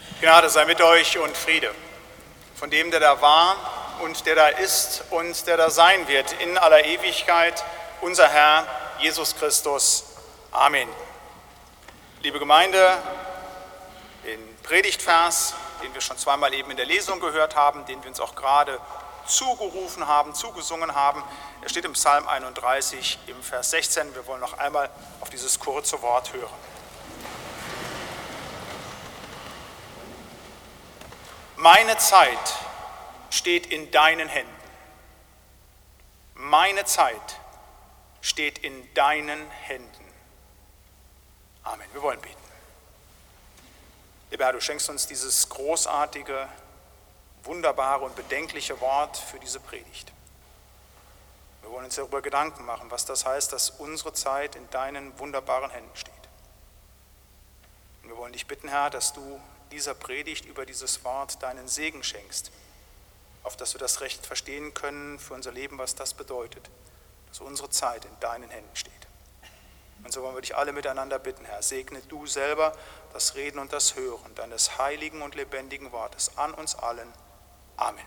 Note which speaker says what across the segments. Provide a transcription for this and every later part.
Speaker 1: Gnade sei mit euch und Friede von dem, der da war und der da ist und der da sein wird in aller Ewigkeit, unser Herr Jesus Christus. Amen. Liebe Gemeinde, den Predigtvers, den wir schon zweimal eben in der Lesung gehört haben, den wir uns auch gerade zugerufen haben, zugesungen haben, er steht im Psalm 31 im Vers 16. Wir wollen noch einmal auf dieses kurze Wort hören. Meine Zeit steht in deinen Händen. Meine Zeit steht in deinen Händen. Amen. Wir wollen beten. Lieber Herr, du schenkst uns dieses großartige, wunderbare und bedenkliche Wort für diese Predigt. Wir wollen uns darüber Gedanken machen, was das heißt, dass unsere Zeit in deinen wunderbaren Händen steht. Und wir wollen dich bitten, Herr, dass du dieser Predigt über dieses Wort deinen Segen schenkst, auf dass wir das Recht verstehen können für unser Leben, was das bedeutet, dass unsere Zeit in deinen Händen steht. Und so wollen wir dich alle miteinander bitten, Herr, segne du selber das Reden und das Hören deines heiligen und lebendigen Wortes an uns allen. Amen.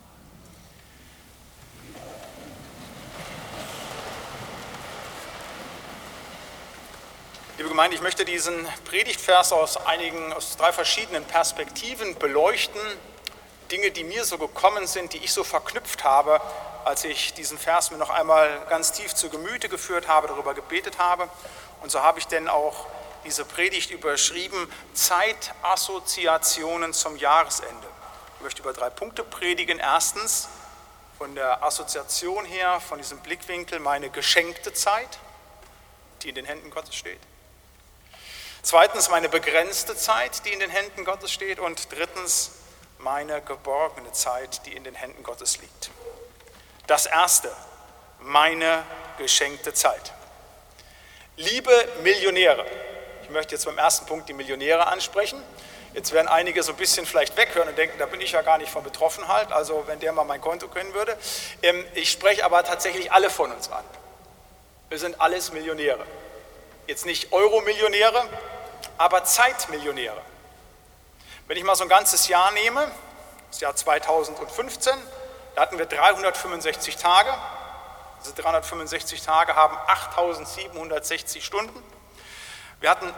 Speaker 1: Liebe Gemeinde, ich möchte diesen Predigtvers aus drei verschiedenen Perspektiven beleuchten. Dinge, die mir so gekommen sind, die ich so verknüpft habe, als ich diesen Vers mir noch einmal ganz tief zu Gemüte geführt habe, darüber gebetet habe. Und so habe ich denn auch diese Predigt überschrieben, Zeitassoziationen zum Jahresende. Ich möchte über 3 Punkte predigen. Erstens, von der Assoziation her, von diesem Blickwinkel, meine geschenkte Zeit, die in den Händen Gottes steht. Zweitens, meine begrenzte Zeit, die in den Händen Gottes steht. Und drittens, meine geborgene Zeit, die in den Händen Gottes liegt. Das erste, meine geschenkte Zeit. Liebe Millionäre, ich möchte jetzt beim ersten Punkt die Millionäre ansprechen. Jetzt werden einige so ein bisschen vielleicht weghören und denken, da bin ich ja gar nicht von betroffen halt, also wenn der mal mein Konto kennen würde. Ich spreche aber tatsächlich alle von uns an. Wir sind alles Millionäre. Jetzt nicht Euro-Millionäre, aber Zeitmillionäre. Wenn ich mal so ein ganzes Jahr nehme, das Jahr 2015, da hatten wir 365 Tage. Diese 365 Tage haben 8.760 Stunden. Wir hatten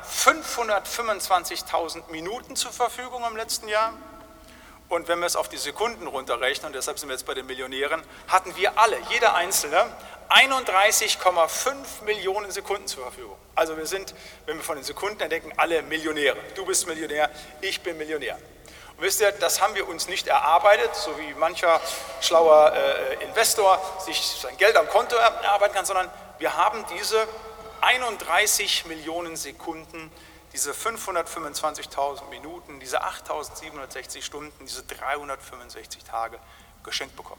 Speaker 1: 525.000 Minuten zur Verfügung im letzten Jahr. Und wenn wir es auf die Sekunden runterrechnen, und deshalb sind wir jetzt bei den Millionären, hatten wir alle, jeder Einzelne, 31,5 Millionen Sekunden zur Verfügung. Also wir sind, wenn wir von den Sekunden her denken, alle Millionäre. Du bist Millionär, ich bin Millionär. Und wisst ihr, das haben wir uns nicht erarbeitet, so wie mancher schlauer Investor sich sein Geld am Konto erarbeiten kann, sondern wir haben diese 31 Millionen Sekunden, diese 525.000 Minuten, diese 8.760 Stunden, diese 365 Tage geschenkt bekommen.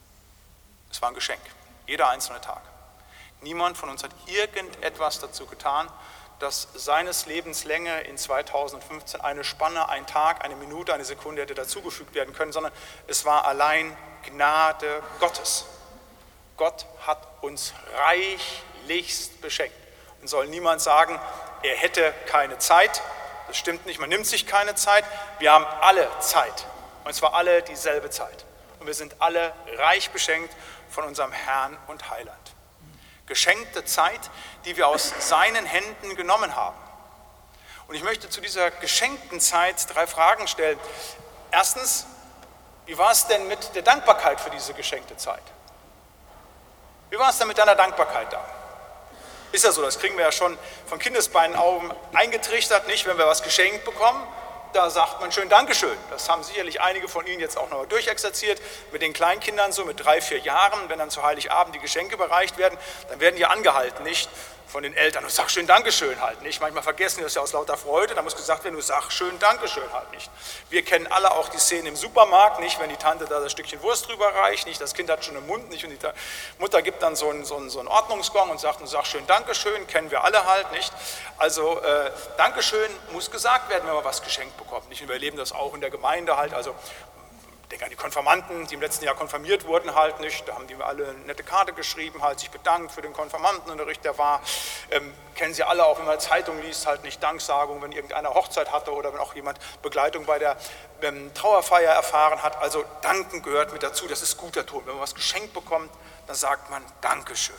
Speaker 1: Es war ein Geschenk, jeder einzelne Tag. Niemand von uns hat irgendetwas dazu getan, dass seines Lebens Länge in 2015 eine Spanne, ein Tag, eine Minute, eine Sekunde hätte dazugefügt werden können, sondern es war allein Gnade Gottes. Gott hat uns reichlichst beschenkt. Und soll niemand sagen, er hätte keine Zeit. Das stimmt nicht, man nimmt sich keine Zeit. Wir haben alle Zeit. Und zwar alle dieselbe Zeit. Und wir sind alle reich beschenkt von unserem Herrn und Heiland. Geschenkte Zeit, die wir aus seinen Händen genommen haben. Und ich möchte zu dieser geschenkten Zeit 3 Fragen stellen. Erstens, wie war es denn mit der Dankbarkeit für diese geschenkte Zeit? Wie war es denn mit deiner Dankbarkeit da? Ist ja so, das kriegen wir ja schon von Kindesbeinen auf eingetrichtert, nicht? Wenn wir was geschenkt bekommen, da sagt man schön Dankeschön. Das haben sicherlich einige von Ihnen jetzt auch noch durchexerziert, mit den Kleinkindern so mit 3, 4 Jahren, wenn dann zu Heiligabend die Geschenke überreicht werden, dann werden die angehalten, nicht? Von den Eltern, du sag schön Dankeschön halt nicht. Manchmal vergessen die das ja aus lauter Freude, da muss gesagt werden, du sag schön Dankeschön halt nicht. Wir kennen alle auch die Szene im Supermarkt, nicht? Wenn die Tante da das Stückchen Wurst drüber reicht, nicht? Das Kind hat schon im Mund, nicht? Und die Mutter gibt dann so einen Ordnungsgong und sagt, du sag schön Dankeschön, kennen wir alle halt, nicht? Also Dankeschön muss gesagt werden, wenn man was geschenkt bekommt, nicht? Und wir erleben das auch in der Gemeinde halt, also Denke an die Konfirmanden, die im letzten Jahr konfirmiert wurden halt nicht. Da haben die mir alle eine nette Karte geschrieben, halt sich bedankt für den Konfirmandenunterricht, der war. Kennen Sie alle auch, wenn man Zeitung liest, halt nicht Danksagung, wenn irgendeiner Hochzeit hatte oder wenn auch jemand Begleitung bei der Trauerfeier erfahren hat. Also Danken gehört mit dazu, das ist guter Ton. Wenn man was geschenkt bekommt, dann sagt man Dankeschön.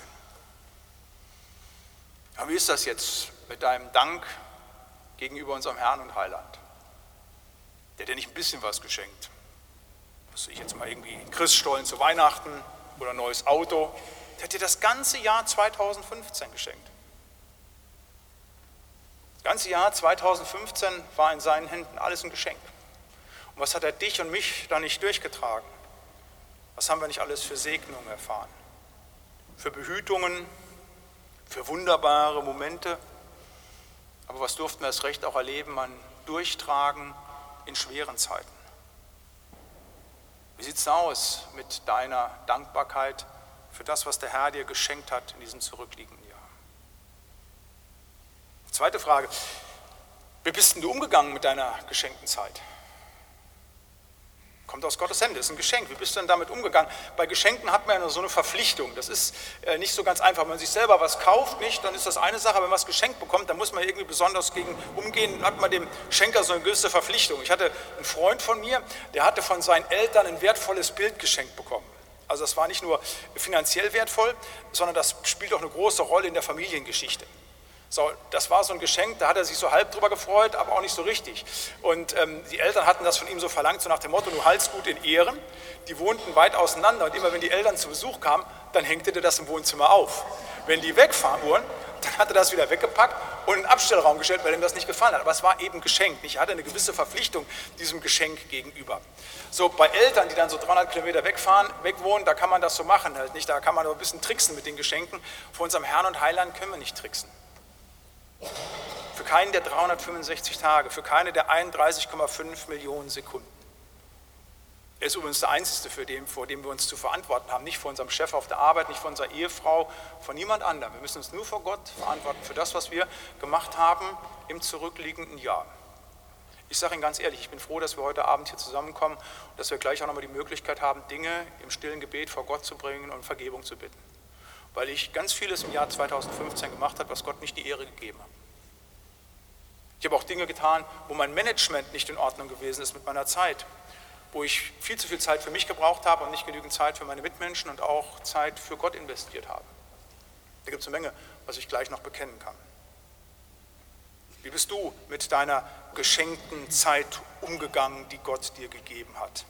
Speaker 1: Aber wie ist das jetzt mit deinem Dank gegenüber unserem Herrn und Heiland? Der hat dir nicht ein bisschen was geschenkt. Was ich jetzt mal irgendwie einen Christstollen zu Weihnachten oder ein neues Auto. Der hat dir das ganze Jahr 2015 geschenkt. Das ganze Jahr 2015 war in seinen Händen alles ein Geschenk. Und was hat er dich und mich da nicht durchgetragen? Was haben wir nicht alles für Segnungen erfahren? Für Behütungen, für wunderbare Momente. Aber was durften wir erst recht auch erleben an Durchtragen in schweren Zeiten? Wie sieht es aus mit deiner Dankbarkeit für das, was der Herr dir geschenkt hat in diesem zurückliegenden Jahr? Zweite Frage, wie bist denn du umgegangen mit deiner geschenkten Zeit? Kommt aus Gottes Hände, ist ein Geschenk. Wie bist du denn damit umgegangen? Bei Geschenken hat man ja nur so eine Verpflichtung. Das ist nicht so ganz einfach. Wenn man sich selber was kauft, nicht, dann ist das eine Sache. Wenn man was geschenkt bekommt, dann muss man irgendwie besonders gegen umgehen. Dann hat man dem Schenker so eine gewisse Verpflichtung. Ich hatte einen Freund von mir, der hatte von seinen Eltern ein wertvolles Bild geschenkt bekommen. Also das war nicht nur finanziell wertvoll, sondern das spielt auch eine große Rolle in der Familiengeschichte. So, das war so ein Geschenk, da hat er sich so halb drüber gefreut, aber auch nicht so richtig. Und die Eltern hatten das von ihm so verlangt, so nach dem Motto, du haltst gut in Ehren. Die wohnten weit auseinander und immer wenn die Eltern zu Besuch kamen, dann hängte der das im Wohnzimmer auf. Wenn die wegfahren wurden, dann hat er das wieder weggepackt und in den Abstellraum gestellt, weil ihm das nicht gefallen hat. Aber es war eben Geschenk. Ich hatte eine gewisse Verpflichtung diesem Geschenk gegenüber. So, bei Eltern, die dann so 300 Kilometer wegwohnen, da kann man das so machen halt nicht. Da kann man aber ein bisschen tricksen mit den Geschenken. Vor unserem Herrn und Heiland können wir nicht tricksen. Für keinen der 365 Tage, für keine der 31,5 Millionen Sekunden. Er ist übrigens der Einzige, vor dem wir uns zu verantworten haben. Nicht vor unserem Chef auf der Arbeit, nicht vor unserer Ehefrau, vor niemand anderem. Wir müssen uns nur vor Gott verantworten für das, was wir gemacht haben im zurückliegenden Jahr. Ich sage Ihnen ganz ehrlich, ich bin froh, dass wir heute Abend hier zusammenkommen und dass wir gleich auch nochmal die Möglichkeit haben, Dinge im stillen Gebet vor Gott zu bringen und Vergebung zu bitten. Weil ich ganz vieles im Jahr 2015 gemacht habe, was Gott nicht die Ehre gegeben hat. Ich habe auch Dinge getan, wo mein Management nicht in Ordnung gewesen ist mit meiner Zeit, wo ich viel zu viel Zeit für mich gebraucht habe und nicht genügend Zeit für meine Mitmenschen und auch Zeit für Gott investiert habe. Da gibt es eine Menge, was ich gleich noch bekennen kann. Wie bist du mit deiner geschenkten Zeit umgegangen, die Gott dir gegeben hat?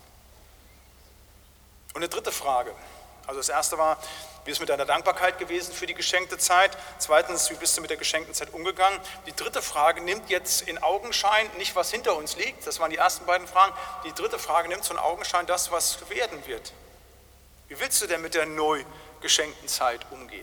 Speaker 1: Und eine dritte Frage. Also das erste war, wie ist mit deiner Dankbarkeit gewesen für die geschenkte Zeit? Zweitens, wie bist du mit der geschenkten Zeit umgegangen? Die dritte Frage nimmt jetzt in Augenschein nicht, was hinter uns liegt. Das waren die ersten beiden Fragen. Die dritte Frage nimmt so in Augenschein das, was werden wird. Wie willst du denn mit der neu geschenkten Zeit umgehen?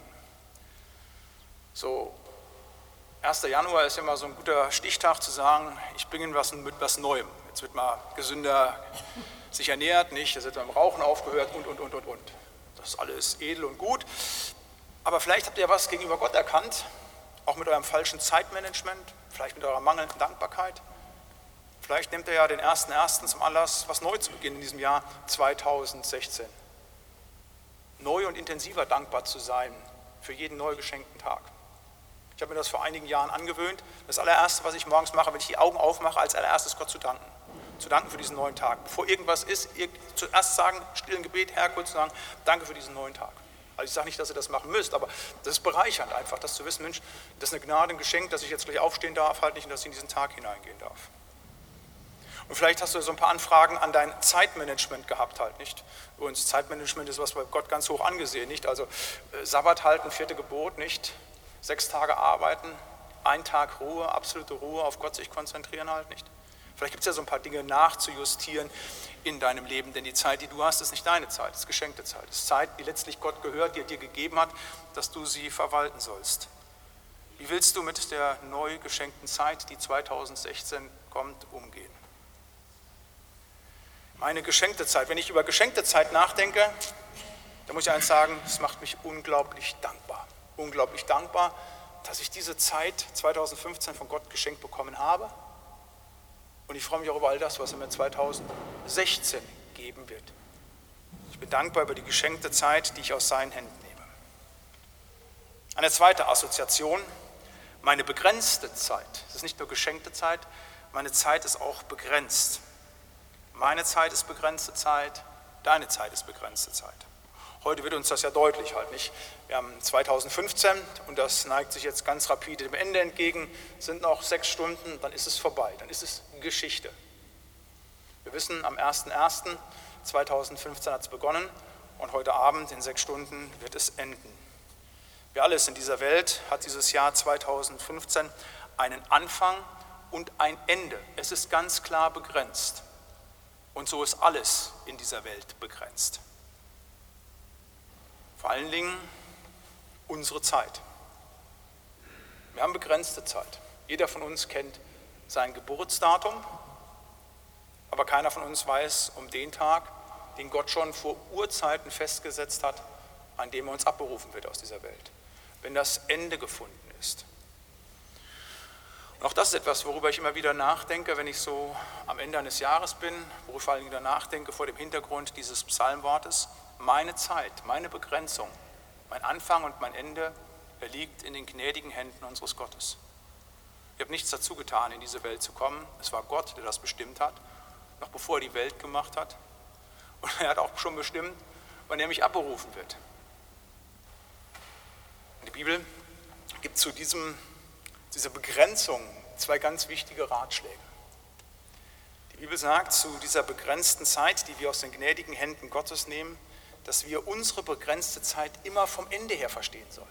Speaker 1: So, 1. Januar ist immer so ein guter Stichtag zu sagen, ich bringe mit was Neuem. Jetzt wird mal gesünder sich ernährt, nicht? Jetzt wird beim Rauchen aufgehört und. Das ist alles edel und gut, aber vielleicht habt ihr was gegenüber Gott erkannt, auch mit eurem falschen Zeitmanagement, vielleicht mit eurer mangelnden Dankbarkeit. Vielleicht nehmt ihr ja den 1.1. zum Anlass, was neu zu beginnen in diesem Jahr 2016. Neu und intensiver dankbar zu sein für jeden neu geschenkten Tag. Ich habe mir das vor einigen Jahren angewöhnt. Das allererste, was ich morgens mache, wenn ich die Augen aufmache, als allererstes Gott zu danken. Zu danken für diesen neuen Tag. Bevor irgendwas ist, zuerst sagen, stillen Gebet, Herr, kurz sagen, danke für diesen neuen Tag. Also ich sage nicht, dass ihr das machen müsst, aber das ist bereichernd einfach, das zu wissen, Mensch, das ist eine Gnade, ein Geschenk, dass ich jetzt gleich aufstehen darf, halt nicht, und dass ich in diesen Tag hineingehen darf. Und vielleicht hast du so ein paar Anfragen an dein Zeitmanagement gehabt halt, nicht? Übrigens, Zeitmanagement ist was bei Gott ganz hoch angesehen, nicht? Also Sabbat halten, 4. Gebot, nicht? 6 Tage arbeiten, 1 Tag Ruhe, absolute Ruhe, auf Gott sich konzentrieren halt, nicht? Vielleicht gibt es ja so ein paar Dinge nachzujustieren in deinem Leben, denn die Zeit, die du hast, ist nicht deine Zeit, ist geschenkte Zeit. Es ist Zeit, die letztlich Gott gehört, die er dir gegeben hat, dass du sie verwalten sollst. Wie willst du mit der neu geschenkten Zeit, die 2016 kommt, umgehen? Meine geschenkte Zeit, wenn ich über geschenkte Zeit nachdenke, dann muss ich eins sagen, es macht mich unglaublich dankbar. Unglaublich dankbar, dass ich diese Zeit 2015 von Gott geschenkt bekommen habe. Und ich freue mich auch über all das, was er mir 2016 geben wird. Ich bin dankbar über die geschenkte Zeit, die ich aus seinen Händen nehme. Eine zweite Assoziation, meine begrenzte Zeit. Es ist nicht nur geschenkte Zeit, meine Zeit ist auch begrenzt. Meine Zeit ist begrenzte Zeit, deine Zeit ist begrenzte Zeit. Heute wird uns das ja deutlich halt nicht. Wir haben 2015 und das neigt sich jetzt ganz rapide dem Ende entgegen, sind noch 6 Stunden, dann ist es vorbei, dann ist es Geschichte. Wir wissen, am 01.01.2015 hat es begonnen und heute Abend in 6 Stunden wird es enden. Wie alles in dieser Welt hat dieses Jahr 2015 einen Anfang und ein Ende. Es ist ganz klar begrenzt. Und so ist alles in dieser Welt begrenzt. Vor allen Dingen unsere Zeit. Wir haben begrenzte Zeit. Jeder von uns kennt sein Geburtsdatum, aber keiner von uns weiß um den Tag, den Gott schon vor Urzeiten festgesetzt hat, an dem er uns abberufen wird aus dieser Welt, wenn das Ende gefunden ist. Und auch das ist etwas, worüber ich immer wieder nachdenke, wenn ich so am Ende eines Jahres bin, worüber ich vor allem wieder nachdenke vor dem Hintergrund dieses Psalmwortes. Meine Zeit, meine Begrenzung, mein Anfang und mein Ende liegt in den gnädigen Händen unseres Gottes. Ich habe nichts dazu getan, in diese Welt zu kommen. Es war Gott, der das bestimmt hat, noch bevor er die Welt gemacht hat. Und er hat auch schon bestimmt, wann er mich abberufen wird. Und die Bibel gibt zu dieser Begrenzung 2 ganz wichtige Ratschläge. Die Bibel sagt zu dieser begrenzten Zeit, die wir aus den gnädigen Händen Gottes nehmen, dass wir unsere begrenzte Zeit immer vom Ende her verstehen sollen.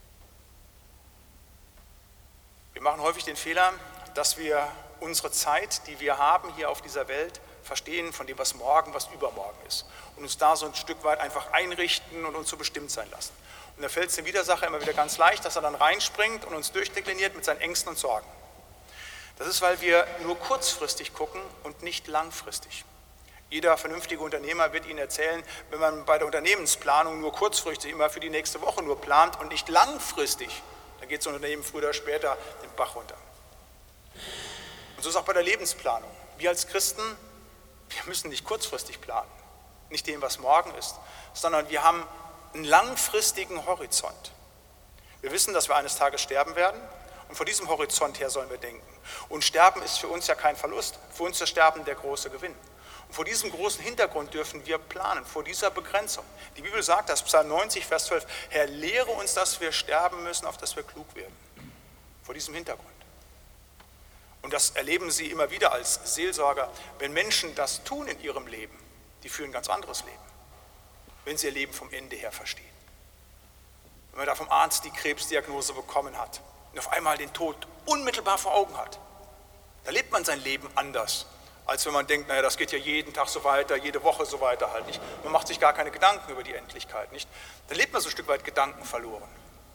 Speaker 1: Wir machen häufig den Fehler, dass wir unsere Zeit, die wir haben hier auf dieser Welt, verstehen von dem, was morgen, was übermorgen ist. Und uns da so ein Stück weit einfach einrichten und uns so bestimmt sein lassen. Und da fällt es dem Widersacher immer wieder ganz leicht, dass er dann reinspringt und uns durchdekliniert mit seinen Ängsten und Sorgen. Das ist, weil wir nur kurzfristig gucken und nicht langfristig. Jeder vernünftige Unternehmer wird Ihnen erzählen, wenn man bei der Unternehmensplanung nur kurzfristig immer für die nächste Woche nur plant und nicht langfristig, dann geht so ein Unternehmen früher oder später den Bach runter. Und so ist auch bei der Lebensplanung. Wir als Christen, wir müssen nicht kurzfristig planen, nicht dem, was morgen ist, sondern wir haben einen langfristigen Horizont. Wir wissen, dass wir eines Tages sterben werden und vor diesem Horizont her sollen wir denken. Und Sterben ist für uns ja kein Verlust, für uns ist das Sterben der große Gewinn. Und vor diesem großen Hintergrund dürfen wir planen, vor dieser Begrenzung. Die Bibel sagt das, Psalm 90, Vers 12, Herr, lehre uns, dass wir sterben müssen, auf dass wir klug werden. Vor diesem Hintergrund. Und das erleben Sie immer wieder als Seelsorger, wenn Menschen das tun in ihrem Leben, die führen ein ganz anderes Leben, wenn sie ihr Leben vom Ende her verstehen. Wenn man da vom Arzt die Krebsdiagnose bekommen hat und auf einmal den Tod unmittelbar vor Augen hat, da lebt man sein Leben anders, als wenn man denkt, naja, das geht ja jeden Tag so weiter, jede Woche so weiter halt nicht. Man macht sich gar keine Gedanken über die Endlichkeit, nicht? Da lebt man so ein Stück weit Gedanken verloren.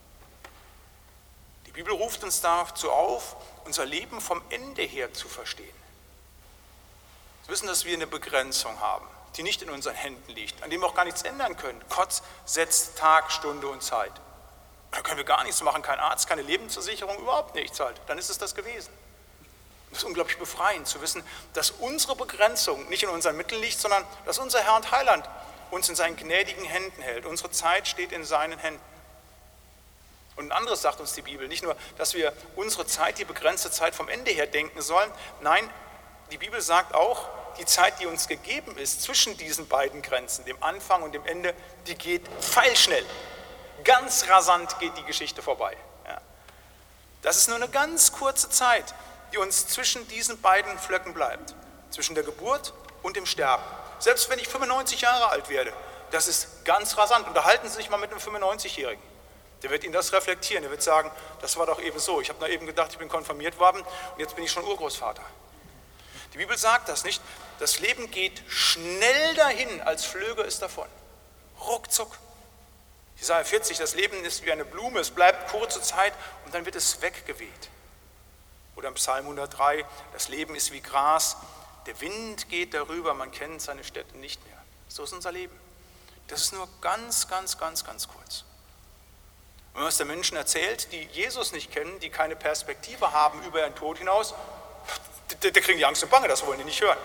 Speaker 1: Die Bibel ruft uns dazu auf, unser Leben vom Ende her zu verstehen. Wir wissen, dass wir eine Begrenzung haben, die nicht in unseren Händen liegt, an dem wir auch gar nichts ändern können. Gott setzt Tag, Stunde und Zeit. Da können wir gar nichts machen, kein Arzt, keine Lebensversicherung, überhaupt nichts halt. Dann ist es das gewesen. Es ist unglaublich befreiend zu wissen, dass unsere Begrenzung nicht in unseren Mitteln liegt, sondern dass unser Herr und Heiland uns in seinen gnädigen Händen hält. Unsere Zeit steht in seinen Händen. Und ein anderes sagt uns die Bibel, nicht nur, dass wir unsere Zeit, die begrenzte Zeit vom Ende her denken sollen, nein, die Bibel sagt auch, die Zeit, die uns gegeben ist, zwischen diesen beiden Grenzen, dem Anfang und dem Ende, die geht pfeilschnell. Ganz rasant geht die Geschichte vorbei. Ja. Das ist nur eine ganz kurze Zeit, die uns zwischen diesen beiden Flöcken bleibt, zwischen der Geburt und dem Sterben. Selbst wenn ich 95 Jahre alt werde, das ist ganz rasant. Unterhalten Sie sich mal mit einem 95-Jährigen. Der wird Ihnen das reflektieren, der wird sagen, das war doch eben so. Ich habe nur eben gedacht, ich bin konfirmiert worden und jetzt bin ich schon Urgroßvater. Die Bibel sagt das nicht. Das Leben geht schnell dahin, als flöge es davon. Ruckzuck. Jesaja 40, das Leben ist wie eine Blume, es bleibt kurze Zeit und dann wird es weggeweht. Oder im Psalm 103, das Leben ist wie Gras, der Wind geht darüber, man kennt seine Städte nicht mehr. So ist unser Leben. Das ist nur ganz, ganz, ganz, ganz kurz. Und wenn man es den Menschen erzählt, die Jesus nicht kennen, die keine Perspektive haben über ihren Tod hinaus, da kriegen die Angst und Bange, das wollen die nicht hören.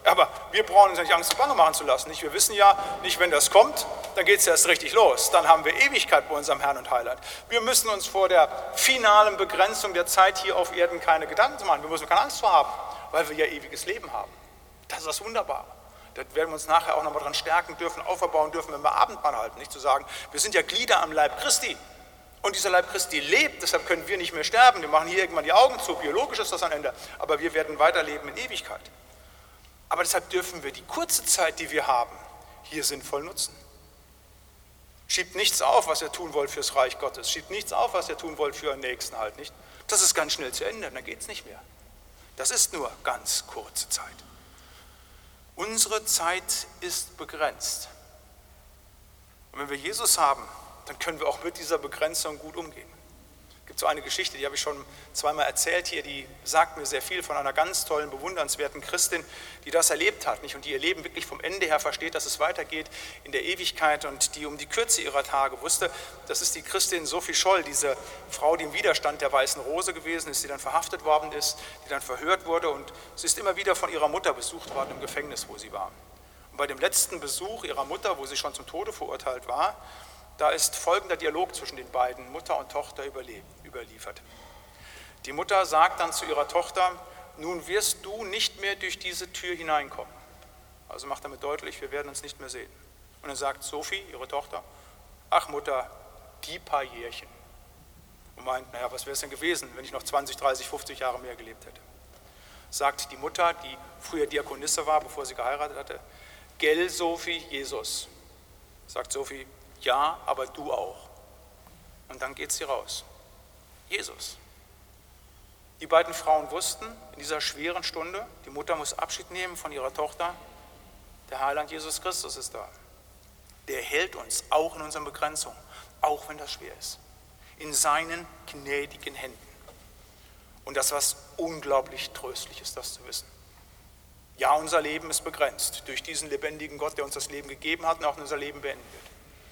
Speaker 1: Aber wir brauchen uns ja nicht Angst und Bange machen zu lassen. Nicht? Wir wissen ja nicht, wenn das kommt, dann geht es erst richtig los. Dann haben wir Ewigkeit bei unserem Herrn und Heiland. Wir müssen uns vor der finalen Begrenzung der Zeit hier auf Erden keine Gedanken machen. Wir müssen keine Angst vor haben, weil wir ja ewiges Leben haben. Das ist das Wunderbare. Da werden wir uns nachher auch nochmal dran stärken dürfen, aufbauen dürfen, wenn wir Abendmahl halten. Nicht zu sagen, wir sind ja Glieder am Leib Christi. Und dieser Leib Christi lebt, deshalb können wir nicht mehr sterben. Wir machen hier irgendwann die Augen zu, biologisch ist das ein Ende. Aber wir werden weiterleben in Ewigkeit. Aber deshalb dürfen wir die kurze Zeit, die wir haben, hier sinnvoll nutzen. Schiebt nichts auf, was ihr tun wollt fürs Reich Gottes. Schiebt nichts auf, was ihr tun wollt für euren Nächsten halt nicht. Das ist ganz schnell zu Ende, dann geht es nicht mehr. Das ist nur ganz kurze Zeit. Unsere Zeit ist begrenzt. Und wenn wir Jesus haben, dann können wir auch mit dieser Begrenzung gut umgehen. Es gibt so eine Geschichte, die habe ich schon zweimal erzählt hier, die sagt mir sehr viel von einer ganz tollen, bewundernswerten Christin, die das erlebt hat, nicht? Und die ihr Leben wirklich vom Ende her versteht, dass es weitergeht in der Ewigkeit und die um die Kürze ihrer Tage wusste. Das ist die Christin Sophie Scholl, diese Frau, die im Widerstand der Weißen Rose gewesen ist, die dann verhaftet worden ist, die dann verhört wurde und sie ist immer wieder von ihrer Mutter besucht worden im Gefängnis, wo sie war. Und bei dem letzten Besuch ihrer Mutter, wo sie schon zum Tode verurteilt war, da ist folgender Dialog zwischen den beiden, Mutter und Tochter, überliefert. Die Mutter sagt dann zu ihrer Tochter, nun wirst du nicht mehr durch diese Tür hineinkommen. Also macht damit deutlich, wir werden uns nicht mehr sehen. Und dann sagt Sophie, ihre Tochter, ach Mutter, die paar Jährchen. Und meint, naja, was wäre es denn gewesen, wenn ich noch 20, 30, 50 Jahre mehr gelebt hätte? Sagt die Mutter, die früher Diakonisse war, bevor sie geheiratet hatte, gell Sophie, Jesus. Sagt Sophie, ja, aber du auch. Und dann geht sie raus. Jesus. Die beiden Frauen wussten in dieser schweren Stunde, die Mutter muss Abschied nehmen von ihrer Tochter, der Heiland Jesus Christus ist da. Der hält uns auch in unseren Begrenzungen, auch wenn das schwer ist, in seinen gnädigen Händen. Und das, was unglaublich tröstlich ist, das zu wissen. Ja, unser Leben ist begrenzt durch diesen lebendigen Gott, der uns das Leben gegeben hat und auch unser Leben beenden wird.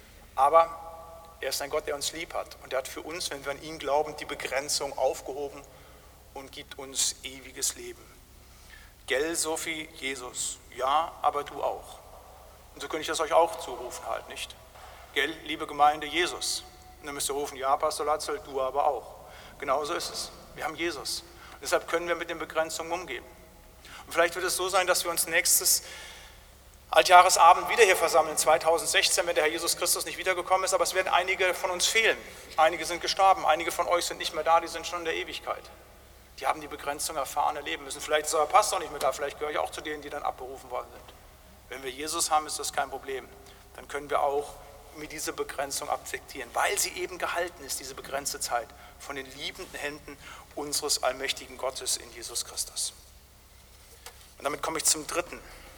Speaker 1: Aber er ist ein Gott, der uns lieb hat und er hat für uns, wenn wir an ihn glauben, die Begrenzung aufgehoben und gibt uns ewiges Leben. Gell, Sophie, Jesus, ja, aber du auch. Und so könnte ich das euch auch zurufen halt, nicht? Gell, liebe Gemeinde, Jesus. Und dann müsst ihr rufen, ja, Pastor Latzel, du aber auch. Genauso ist es. Wir haben Jesus. Und deshalb können wir mit den Begrenzungen umgehen. Und vielleicht wird es so sein, dass wir uns nächstes Altjahresabend wieder hier versammeln, 2016, wenn der Herr Jesus Christus nicht wiedergekommen ist, aber es werden einige von uns fehlen. Einige sind gestorben, einige von euch sind nicht mehr da, die sind schon in der Ewigkeit. Die haben die Begrenzung erfahren, erleben müssen. Vielleicht ist euer Pastor nicht mehr da, vielleicht gehöre ich auch zu denen, die dann abberufen worden sind. Wenn wir Jesus haben, ist das kein Problem. Dann können wir auch mit dieser Begrenzung akzeptieren, weil sie eben gehalten ist, diese begrenzte Zeit, von den liebenden Händen unseres allmächtigen Gottes in Jesus Christus. Und damit komme ich zum dritten.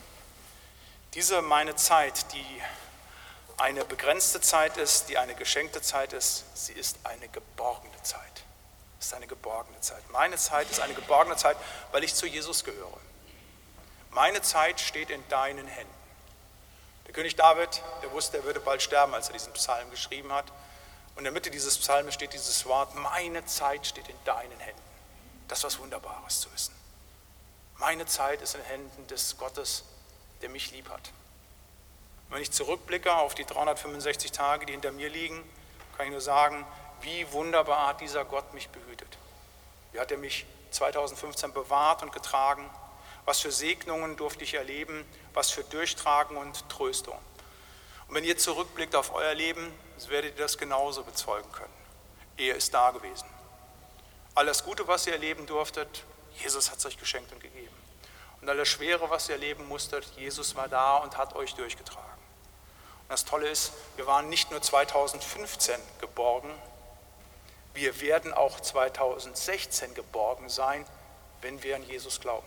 Speaker 1: Diese meine Zeit, die eine begrenzte Zeit ist, die eine geschenkte Zeit ist, sie ist eine geborgene Zeit. Es ist eine geborgene Zeit. Meine Zeit ist eine geborgene Zeit, weil ich zu Jesus gehöre. Meine Zeit steht in deinen Händen. Der König David, der wusste, er würde bald sterben, als er diesen Psalm geschrieben hat. Und in der Mitte dieses Psalms steht dieses Wort, meine Zeit steht in deinen Händen. Das ist was Wunderbares zu wissen. Meine Zeit ist in den Händen des Gottes, der mich lieb hat. Und wenn ich zurückblicke auf die 365 Tage, die hinter mir liegen, kann ich nur sagen, wie wunderbar hat dieser Gott mich behütet. Wie hat er mich 2015 bewahrt und getragen? Was für Segnungen durfte ich erleben? Was für Durchtragen und Tröstung? Und wenn ihr zurückblickt auf euer Leben, werdet ihr das genauso bezeugen können. Er ist da gewesen. Alles Gute, was ihr erleben durftet, Jesus hat es euch geschenkt und gegeben. Und alles Schwere, was ihr erleben musstet, Jesus war da und hat euch durchgetragen. Und das Tolle ist, wir waren nicht nur 2015 geborgen, wir werden auch 2016 geborgen sein, wenn wir an Jesus glauben.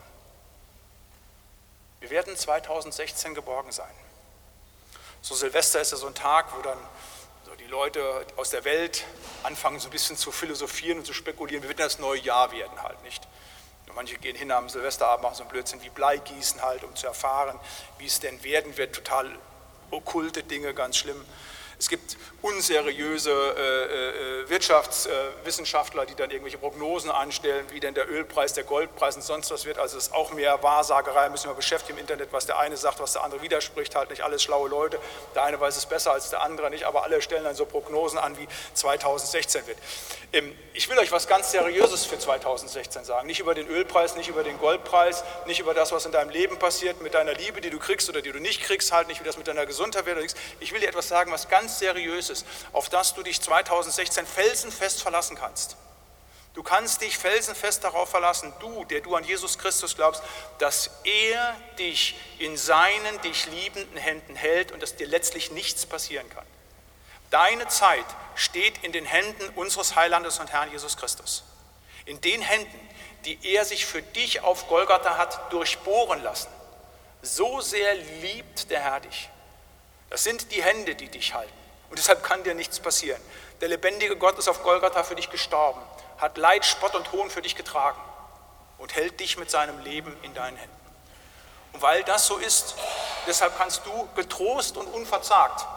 Speaker 1: Wir werden 2016 geborgen sein. So Silvester ist ja so ein Tag, wo dann so die Leute aus der Welt anfangen so ein bisschen zu philosophieren und zu spekulieren, wie wird das neue Jahr werden halt, nicht? Manche gehen hin am Silvesterabend, machen so einen Blödsinn wie Bleigießen halt, um zu erfahren, wie es denn werden wird. Total okkulte Dinge, ganz schlimm. Es gibt unseriöse Wirtschaftswissenschaftler, die dann irgendwelche Prognosen anstellen, wie denn der Ölpreis, der Goldpreis und sonst was wird. Also es ist auch mehr Wahrsagerei, müssen wir beschäftigen im Internet, was der eine sagt, was der andere widerspricht. Halt nicht alles schlaue Leute. Der eine weiß es besser als der andere nicht, aber alle stellen dann so Prognosen an, wie 2016 wird. Ich will euch was ganz Seriöses für 2016 sagen. Nicht über den Ölpreis, nicht über den Goldpreis, nicht über das, was in deinem Leben passiert, mit deiner Liebe, die du kriegst oder die du nicht kriegst, halt nicht, wie das mit deiner Gesundheit wird. Ich will dir etwas sagen, was ganz Seriöses, auf das du dich 2016 felsenfest verlassen kannst. Du kannst dich felsenfest darauf verlassen, du, der du an Jesus Christus glaubst, dass er dich in seinen dich liebenden Händen hält und dass dir letztlich nichts passieren kann. Deine Zeit steht in den Händen unseres Heilandes und Herrn Jesus Christus. In den Händen, die er sich für dich auf Golgatha hat durchbohren lassen. So sehr liebt der Herr dich. Das sind die Hände, die dich halten. Und deshalb kann dir nichts passieren. Der lebendige Gott ist auf Golgatha für dich gestorben, hat Leid, Spott und Hohn für dich getragen und hält dich mit seinem Leben in deinen Händen. Und weil das so ist, deshalb kannst du getrost und unverzagt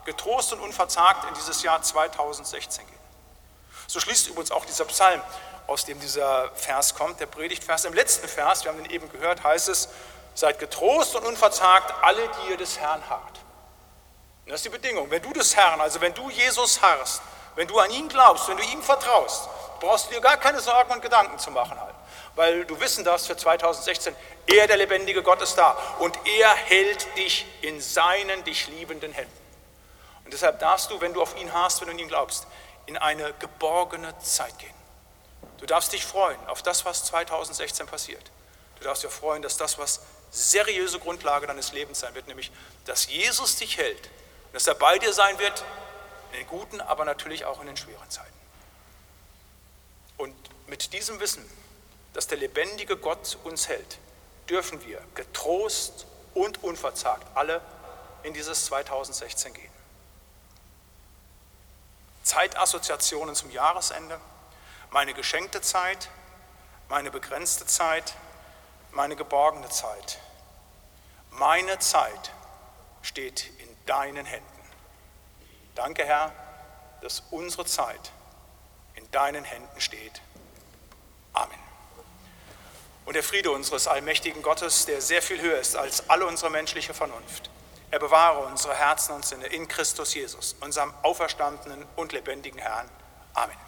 Speaker 1: in dieses Jahr 2016 gehen. So schließt übrigens auch dieser Psalm, aus dem dieser Vers kommt, der Predigtvers. Im letzten Vers, wir haben den eben gehört, heißt es, seid getrost und unverzagt, alle, die ihr des Herrn harrt. Und das ist die Bedingung. Wenn du des Herrn, also wenn du Jesus harrst, wenn du an ihn glaubst, wenn du ihm vertraust, brauchst du dir gar keine Sorgen und Gedanken zu machen halt. Weil du wissen darfst für 2016, er, der lebendige Gott, ist da und er hält dich in seinen dich liebenden Händen. Und deshalb darfst du, wenn du auf ihn harrst, wenn du an ihn glaubst, in eine geborgene Zeit gehen. Du darfst dich freuen auf das, was 2016 passiert. Du darfst dich freuen, dass das, was seriöse Grundlage deines Lebens sein wird, nämlich, dass Jesus dich hält, dass er bei dir sein wird, in den guten, aber natürlich auch in den schweren Zeiten. Und mit diesem Wissen, dass der lebendige Gott uns hält, dürfen wir getrost und unverzagt alle in dieses 2016 gehen. Zeitassoziationen zum Jahresende, meine geschenkte Zeit, meine begrenzte Zeit, meine geborgene Zeit. Meine Zeit steht in deinen Händen. Danke, Herr, dass unsere Zeit in deinen Händen steht. Amen. Und der Friede unseres allmächtigen Gottes, der sehr viel höher ist als alle unsere menschliche Vernunft, er bewahre unsere Herzen und Sinne in Christus Jesus, unserem auferstandenen und lebendigen Herrn. Amen.